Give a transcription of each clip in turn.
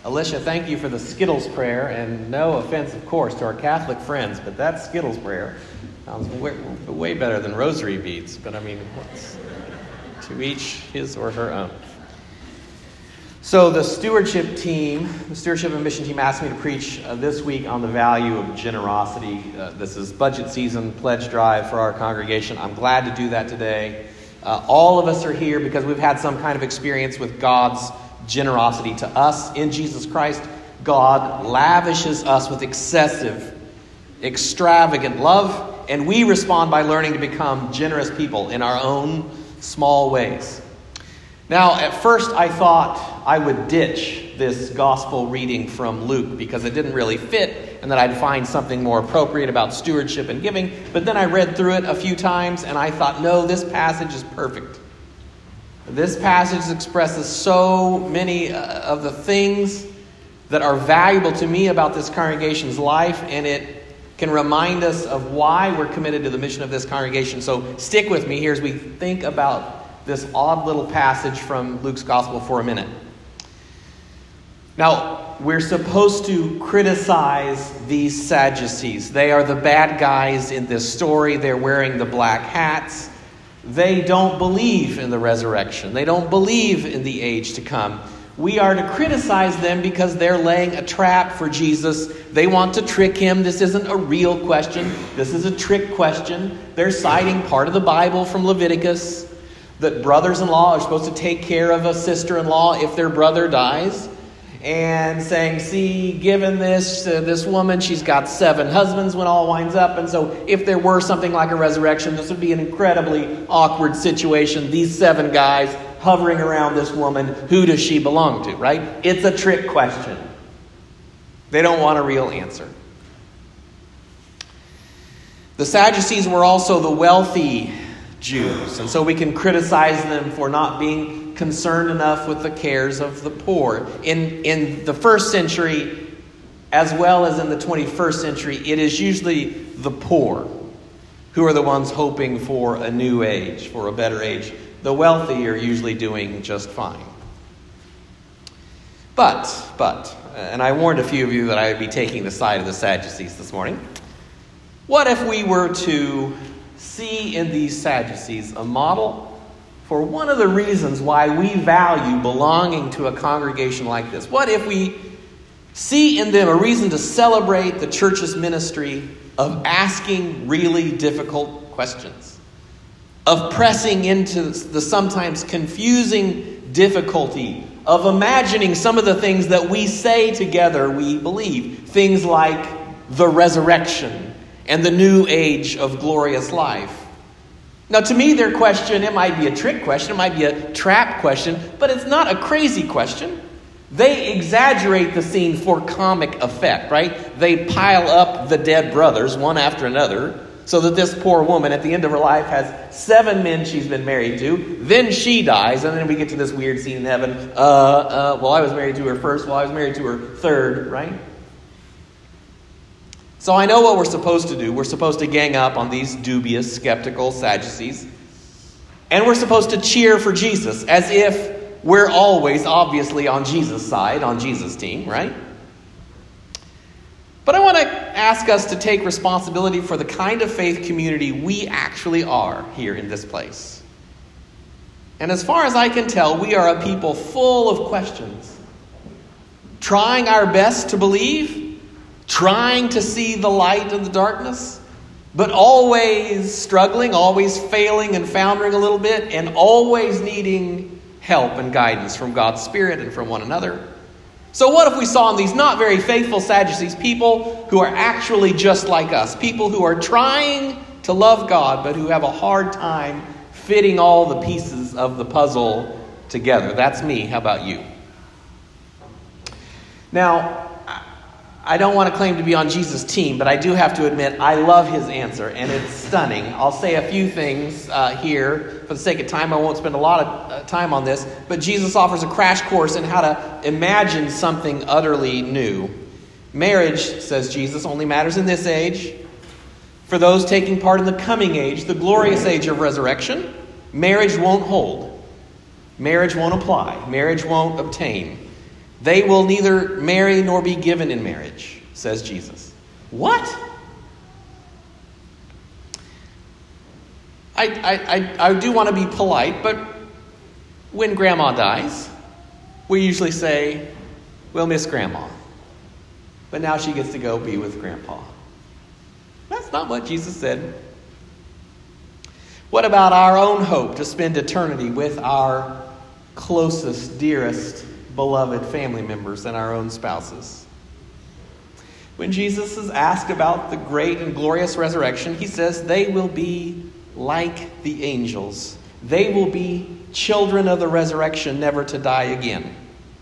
Alicia, thank you for the Skittles prayer, and no offense, of course, to our Catholic friends, but that Skittles prayer sounds way better than rosary beads, but I mean, to each his or her own. So the stewardship and mission team asked me to preach this week on the value of generosity. This is budget season, pledge drive for our congregation. I'm glad to do that today. All of us are here because we've had some kind of experience with God's generosity to us in Jesus Christ. God lavishes us with excessive, extravagant love, and we respond by learning to become generous people in our own small ways. Now, at first I thought I would ditch this gospel reading from Luke because it didn't really fit and that I'd find something more appropriate about stewardship and giving. But then I read through it a few times and I thought, no, this passage is perfect. This passage expresses so many of the things that are valuable to me about this congregation's life, and it can remind us of why we're committed to the mission of this congregation. So stick with me here as we think about this odd little passage from Luke's Gospel for a minute. Now, we're supposed to criticize these Sadducees. They are the bad guys in this story. They're wearing the black hats. They don't believe in the resurrection. They don't believe in the age to come. We are to criticize them because they're laying a trap for Jesus. They want to trick him. This isn't a real question. This is a trick question. They're citing part of the Bible from Leviticus that brothers-in-law are supposed to take care of a sister-in-law if their brother dies. And saying, see, given this woman, she's got 7 husbands when all winds up. And so if there were something like a resurrection, this would be an incredibly awkward situation. These 7 guys hovering around this woman, who does she belong to, right? It's a trick question. They don't want a real answer. The Sadducees were also the wealthy Jews. And so we can criticize them for not being concerned enough with the cares of the poor. In the first century, as well as in the 21st century, it is usually the poor who are the ones hoping for a new age, for a better age. The wealthy are usually doing just fine. But, and I warned a few of you that I would be taking the side of the Sadducees this morning. What if we were to see in these Sadducees a model for one of the reasons why we value belonging to a congregation like this? What if we see in them a reason to celebrate the church's ministry of asking really difficult questions, of pressing into the sometimes confusing difficulty of imagining some of the things that we say together we believe, things like the resurrection and the new age of glorious life? Now, to me, their question, it might be a trick question, it might be a trap question, but it's not a crazy question. They exaggerate the scene for comic effect, right? They pile up the dead brothers, one after another, so that this poor woman at the end of her life has 7 men she's been married to. Then she dies, and then we get to this weird scene in heaven. Well, I was married to her first, well, I was married to her third, right? So I know what we're supposed to do. We're supposed to gang up on these dubious, skeptical Sadducees. And we're supposed to cheer for Jesus, as if we're always obviously on Jesus' side, on Jesus' team, right? But I want to ask us to take responsibility for the kind of faith community we actually are here in this place. And as far as I can tell, we are a people full of questions, trying our best to believe, trying to see the light in the darkness, but always struggling, always failing and foundering a little bit, and always needing help and guidance from God's Spirit and from one another. So what if we saw in these not very faithful Sadducees people who are actually just like us, people who are trying to love God, but who have a hard time fitting all the pieces of the puzzle together? That's me. How about you? Now, I don't want to claim to be on Jesus' team, but I do have to admit I love his answer, and it's stunning. I'll say a few things here. For the sake of time, I won't spend a lot of time on this, but Jesus offers a crash course in how to imagine something utterly new. Marriage, says Jesus, only matters in this age. For those taking part in the coming age, the glorious age of resurrection, marriage won't hold. Marriage won't apply. Marriage won't obtain. They will neither marry nor be given in marriage, says Jesus. What? I do want to be polite, but when Grandma dies, we usually say, we'll miss Grandma. But now she gets to go be with Grandpa. That's not what Jesus said. What about our own hope to spend eternity with our closest, dearest, beloved family members and our own spouses? When Jesus is asked about the great and glorious resurrection, he says they will be like the angels. They will be children of the resurrection, never to die again.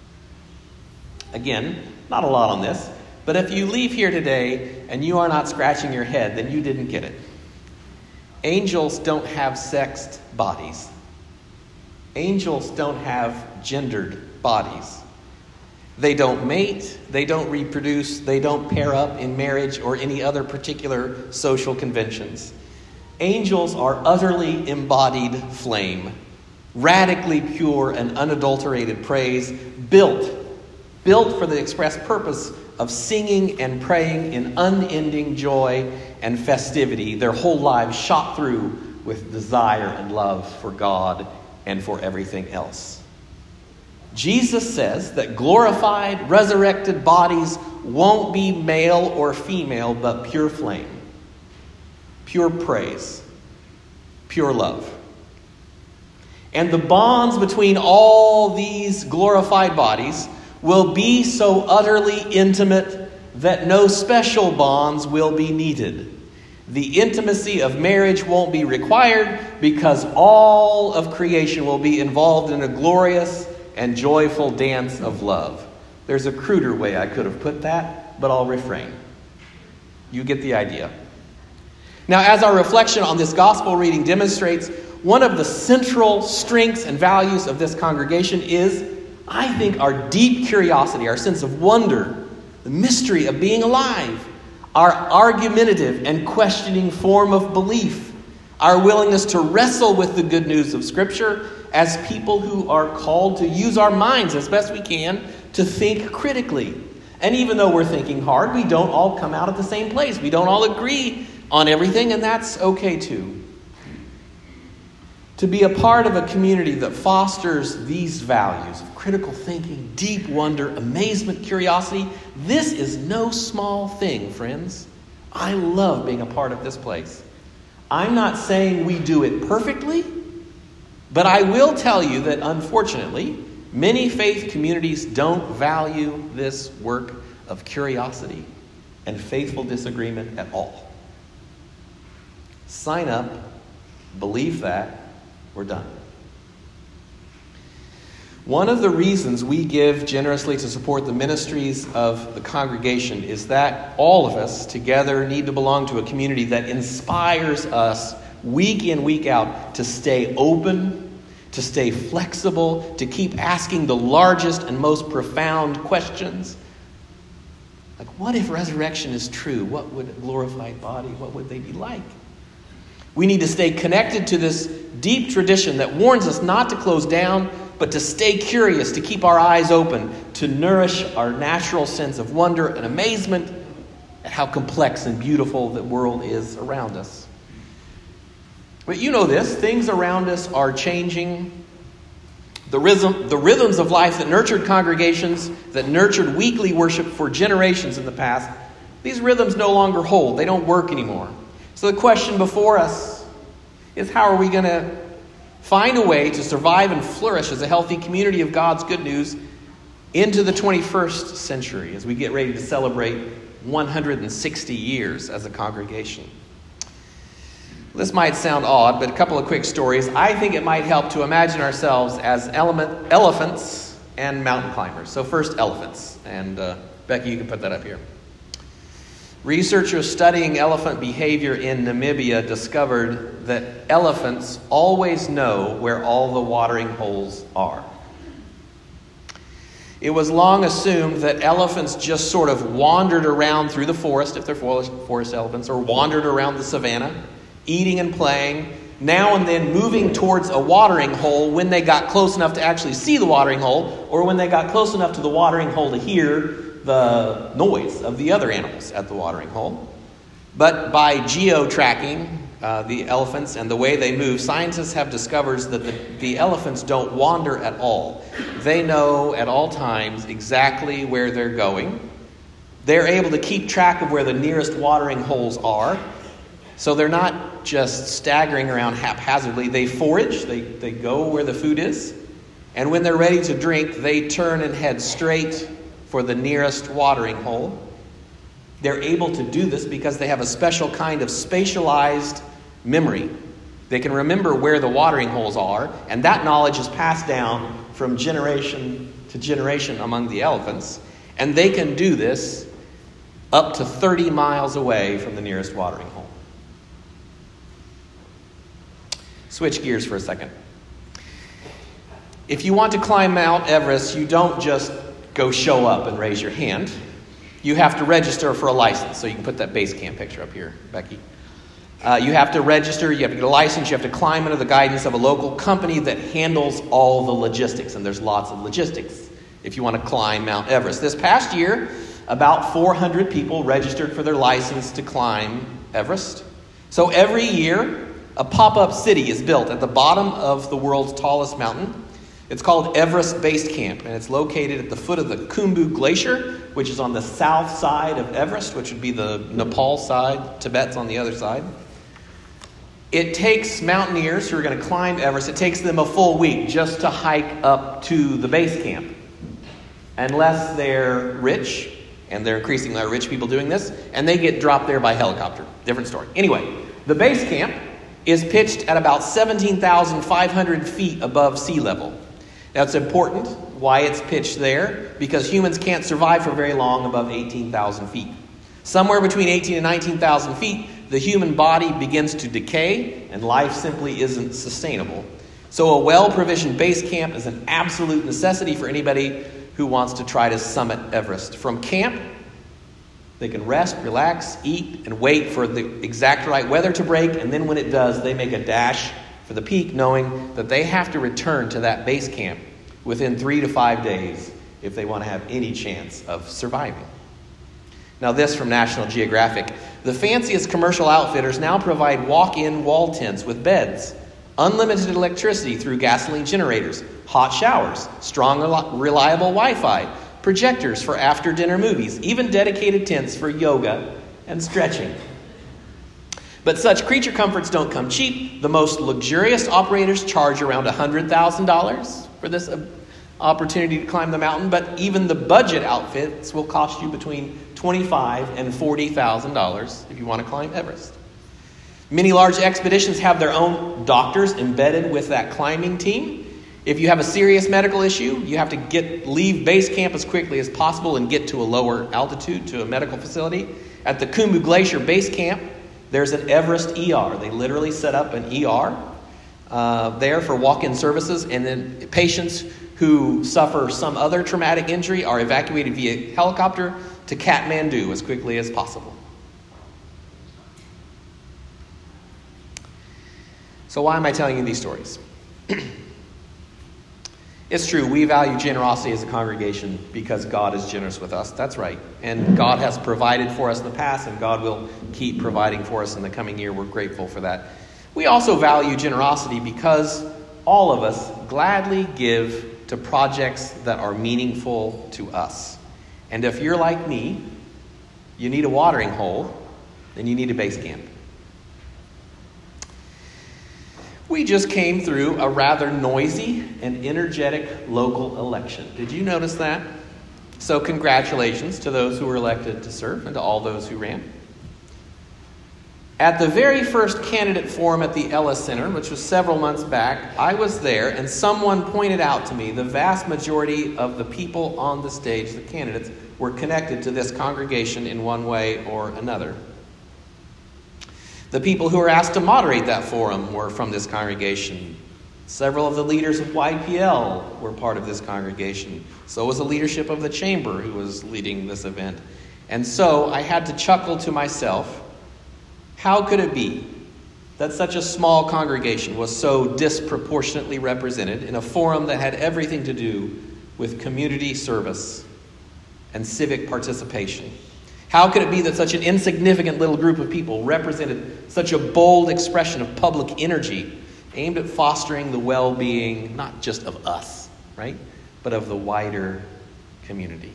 Again, not a lot on this, but if you leave here today and you are not scratching your head, then you didn't get it. Angels don't have sexed bodies. Angels don't have gendered bodies. They don't mate, they don't reproduce, they don't pair up in marriage or any other particular social conventions. Angels are utterly embodied flame, radically pure and unadulterated praise, built for the express purpose of singing and praying in unending joy and festivity, their whole lives shot through with desire and love for God and for everything else. Jesus says that glorified, resurrected bodies won't be male or female, but pure flame, pure praise, pure love. And the bonds between all these glorified bodies will be so utterly intimate that no special bonds will be needed. The intimacy of marriage won't be required because all of creation will be involved in a glorious and joyful dance of love. There's a cruder way I could have put that, but I'll refrain. You get the idea. Now, as our reflection on this gospel reading demonstrates, one of the central strengths and values of this congregation is, I think, our deep curiosity, our sense of wonder, the mystery of being alive, our argumentative and questioning form of belief, our willingness to wrestle with the good news of Scripture as people who are called to use our minds as best we can to think critically. And even though we're thinking hard, we don't all come out at the same place. We don't all agree on everything, and that's okay too. To be a part of a community that fosters these values of critical thinking, deep wonder, amazement, curiosity, this is no small thing, friends. I love being a part of this place. I'm not saying we do it perfectly, but I will tell you that unfortunately, many faith communities don't value this work of curiosity and faithful disagreement at all. Sign up, believe that, we're done. One of the reasons we give generously to support the ministries of the congregation is that all of us together need to belong to a community that inspires us week in, week out to stay open, to stay flexible, to keep asking the largest and most profound questions. Like, what if resurrection is true? What would a glorified body, what would they be like? We need to stay connected to this deep tradition that warns us not to close down, but to stay curious, to keep our eyes open, to nourish our natural sense of wonder and amazement at how complex and beautiful the world is around us. But you know this, things around us are changing. The rhythms of life that nurtured congregations, that nurtured weekly worship for generations in the past, these rhythms no longer hold. They don't work anymore. So the question before us is, how are we going to find a way to survive and flourish as a healthy community of God's good news into the 21st century as we get ready to celebrate 160 years as a congregation? This might sound odd, but a couple of quick stories. I think it might help to imagine ourselves as elephants and mountain climbers. So first, elephants. And Becky, you can put that up here. Researchers studying elephant behavior in Namibia discovered that elephants always know where all the watering holes are. It was long assumed that elephants just sort of wandered around through the forest, if they're forest elephants, or wandered around the savannah, eating and playing, now and then moving towards a watering hole when they got close enough to actually see the watering hole, or when they got close enough to the watering hole to hear the noise of the other animals at the watering hole. But by geo-tracking the elephants and the way they move, scientists have discovered that the elephants don't wander at all. They know at all times exactly where they're going. They're able to keep track of where the nearest watering holes are. So they're not just staggering around haphazardly. They forage, they go where the food is. And when they're ready to drink, they turn and head straight for the nearest watering hole. They're able to do this because they have a special kind of spatialized memory. They can remember where the watering holes are, and that knowledge is passed down from generation to generation among the elephants. And they can do this up to 30 miles away from the nearest watering hole. Switch gears for a second. If you want to climb Mount Everest, you don't just go show up and raise your hand. You have to register for a license. So you can put that base camp picture up here, Becky. You have to register, you have to get a license, you have to climb under the guidance of a local company that handles all the logistics. And there's lots of logistics if you want to climb Mount Everest. This past year, about 400 people registered for their license to climb Everest. So every year, a pop-up city is built at the bottom of the world's tallest mountain. It's called Everest Base Camp, and it's located at the foot of the Khumbu Glacier, which is on the south side of Everest, which would be the Nepal side. Tibet's on the other side. It takes mountaineers who are going to climb Everest, it takes them a full week just to hike up to the base camp. Unless they're rich, and they're increasingly rich people doing this, and they get dropped there by helicopter. Different story. Anyway, the base camp is pitched at about 17,500 feet above sea level. Now, it's important why it's pitched there, because humans can't survive for very long above 18,000 feet. Somewhere between 18 and 19,000 feet, the human body begins to decay, and life simply isn't sustainable. So a well-provisioned base camp is an absolute necessity for anybody who wants to try to summit Everest. From camp, they can rest, relax, eat, and wait for the exact right weather to break, and then when it does, they make a dash for the peak, knowing that they have to return to that base camp within 3 to 5 days if they want to have any chance of surviving. Now this from National Geographic. The fanciest commercial outfitters now provide walk-in wall tents with beds, unlimited electricity through gasoline generators, hot showers, strong, reliable Wi-Fi, projectors for after-dinner movies, even dedicated tents for yoga and stretching. But such creature comforts don't come cheap. The most luxurious operators charge around $100,000 for this opportunity to climb the mountain, but even the budget outfits will cost you between $25,000 and $40,000 if you want to climb Everest. Many large expeditions have their own doctors embedded with that climbing team. If you have a serious medical issue, you have to leave base camp as quickly as possible and get to a lower altitude, to a medical facility. At the Khumbu Glacier Base Camp, there's an Everest ER. They literally set up an ER there for walk-in services, and then patients who suffer some other traumatic injury are evacuated via helicopter to Kathmandu as quickly as possible. So why am I telling you these stories? It's true, we value generosity as a congregation because God is generous with us. That's right. And God has provided for us in the past, and God will keep providing for us in the coming year. We're grateful for that. We also value generosity because all of us gladly give to projects that are meaningful to us. And if you're like me, you need a watering hole, then you need a base camp. We just came through a rather noisy and energetic local election. Did you notice that? So congratulations to those who were elected to serve and to all those who ran. At the very first candidate forum at the Ellis Center, which was several months back, I was there, and someone pointed out to me the vast majority of the people on the stage, the candidates, were connected to this congregation in one way or another. The people who were asked to moderate that forum were from this congregation. Several of the leaders of YPL were part of this congregation. So was the leadership of the chamber who was leading this event. And so I had to chuckle to myself, how could it be that such a small congregation was so disproportionately represented in a forum that had everything to do with community service and civic participation? How could it be that such an insignificant little group of people represented such a bold expression of public energy aimed at fostering the well-being not just of us, right, but of the wider community?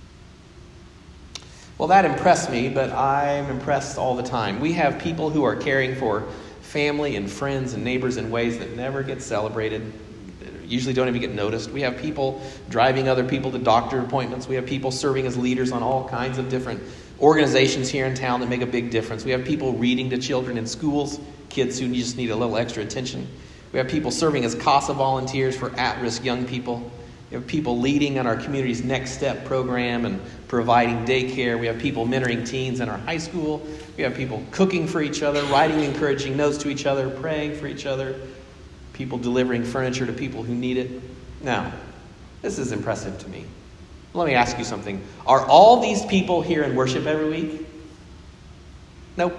Well, that impressed me, but I'm impressed all the time. We have people who are caring for family and friends and neighbors in ways that never get celebrated, usually don't even get noticed. We have people driving other people to doctor appointments. We have people serving as leaders on all kinds of different organizations here in town that make a big difference. We have people reading to children in schools, kids who just need a little extra attention. We have people serving as CASA volunteers for at-risk young people. We have people leading on our community's Next Step program and providing daycare. We have people mentoring teens in our high school. We have people cooking for each other, writing encouraging notes to each other, praying for each other. People delivering furniture to people who need it. Now, this is impressive to me. Let me ask you something. Are all these people here in worship every week? Nope.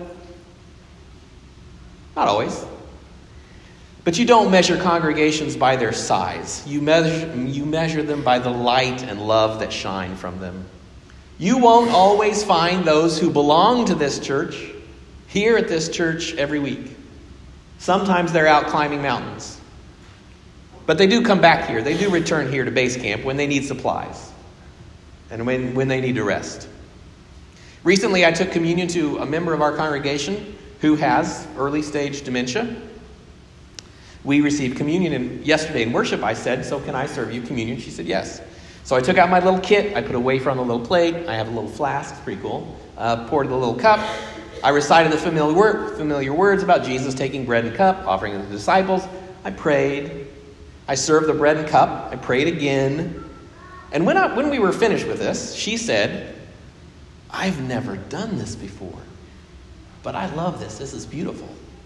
Not always. But you don't measure congregations by their size. You measure them by the light and love that shine from them. You won't always find those who belong to this church here at this church every week. Sometimes they're out climbing mountains. But they do come back here. They do return here to base camp when they need supplies and when they need to rest. Recently, I took communion to a member of our congregation who has early stage dementia. We received communion yesterday in worship. I said, "So can I serve you communion?" She said, "Yes." So I took out my little kit. I put a wafer on the little plate. I have a little flask. It's pretty cool. Poured the little cup. I recited the familiar words about Jesus taking bread and cup, offering it to the disciples. I prayed. I served the bread and cup. I prayed again. And when we were finished with this, she said, "I've never done this before, but I love this. This is beautiful."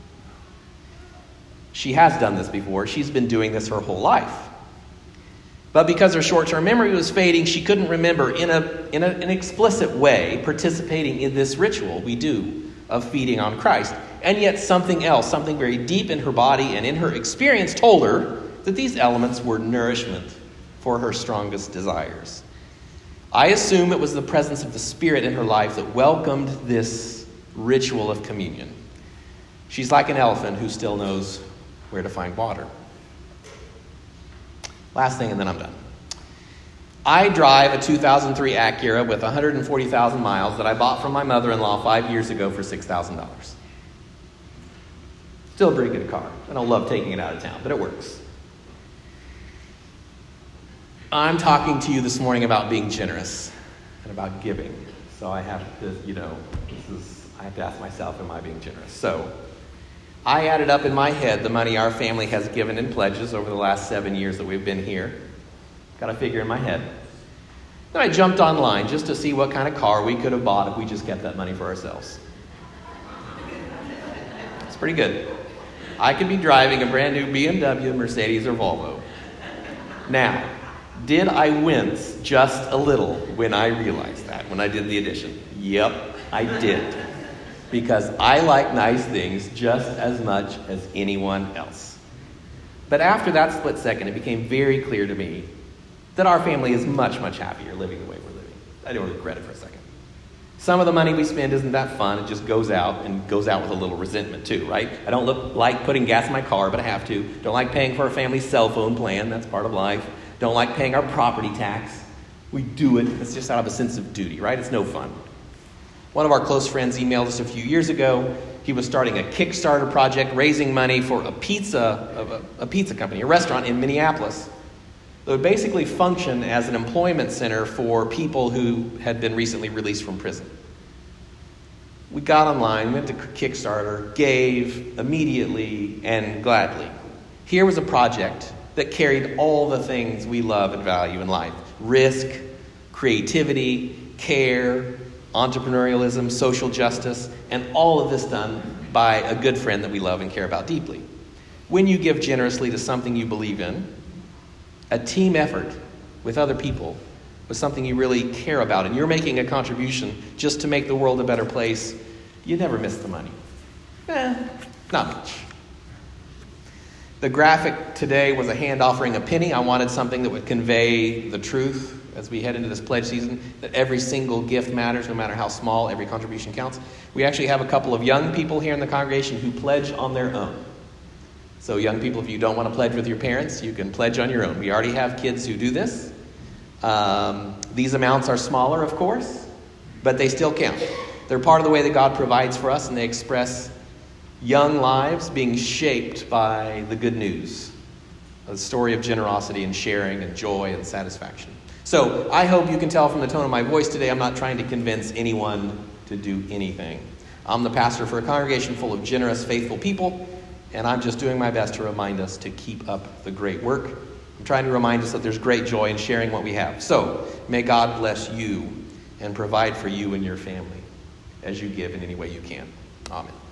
She has done this before. She's been doing this her whole life. But because her short-term memory was fading, she couldn't remember in an explicit way participating in this ritual we do of feeding on Christ. And yet something else, something very deep in her body and in her experience told her that these elements were nourishment for her strongest desires. I assume it was the presence of the Spirit in her life that welcomed this ritual of communion. She's like an elephant who still knows where to find water. Last thing, and then I'm done. I drive a 2003 Acura with 140,000 miles that I bought from my mother-in-law 5 years ago for $6,000. Still a pretty good car. I don't love taking it out of town, but it works. I'm talking to you this morning about being generous and about giving. So I have to, I have to ask myself, am I being generous? So I added up in my head the money our family has given in pledges over the last 7 years that we've been here. Got a figure in my head. Then I jumped online just to see what kind of car we could have bought if we just kept that money for ourselves. It's pretty good. I could be driving a brand new BMW, Mercedes, or Volvo. Now, did I wince just a little when I realized that, when I did the addition? Yep, I did. Because I like nice things just as much as anyone else. But after that split second, it became very clear to me that our family is much, much happier living the way we're living. I don't regret it for a second. Some of the money we spend isn't that fun. It just goes out, and goes out with a little resentment too, right? I don't like putting gas in my car, but I have to. Don't like paying for our family's cell phone plan. That's part of life. Don't like paying our property tax. We do it. It's just out of a sense of duty, right? It's no fun. One of our close friends emailed us a few years ago. He was starting a Kickstarter project, raising money for a pizza company, a restaurant in Minneapolis that would basically function as an employment center for people who had been recently released from prison. We got online, went to Kickstarter, gave immediately and gladly. Here was a project that carried all the things we love and value in life: risk, creativity, care, entrepreneurialism, social justice, and all of this done by a good friend that we love and care about deeply. When you give generously to something you believe in, a team effort with other people with something you really care about, and you're making a contribution just to make the world a better place, you never miss the money. Not much. The graphic today was a hand offering a penny. I wanted something that would convey the truth as we head into this pledge season, that every single gift matters, no matter how small. Every contribution counts. We actually have a couple of young people here in the congregation who pledge on their own. So young people, if you don't want to pledge with your parents, you can pledge on your own. We already have kids who do this. These amounts are smaller, of course, but they still count. They're part of the way that God provides for us, and they express young lives being shaped by the good news, a story of generosity and sharing and joy and satisfaction. So I hope you can tell from the tone of my voice today, I'm not trying to convince anyone to do anything. I'm the pastor for a congregation full of generous, faithful people, and I'm just doing my best to remind us to keep up the great work. I'm trying to remind us that there's great joy in sharing what we have. So may God bless you and provide for you and your family as you give in any way you can. Amen.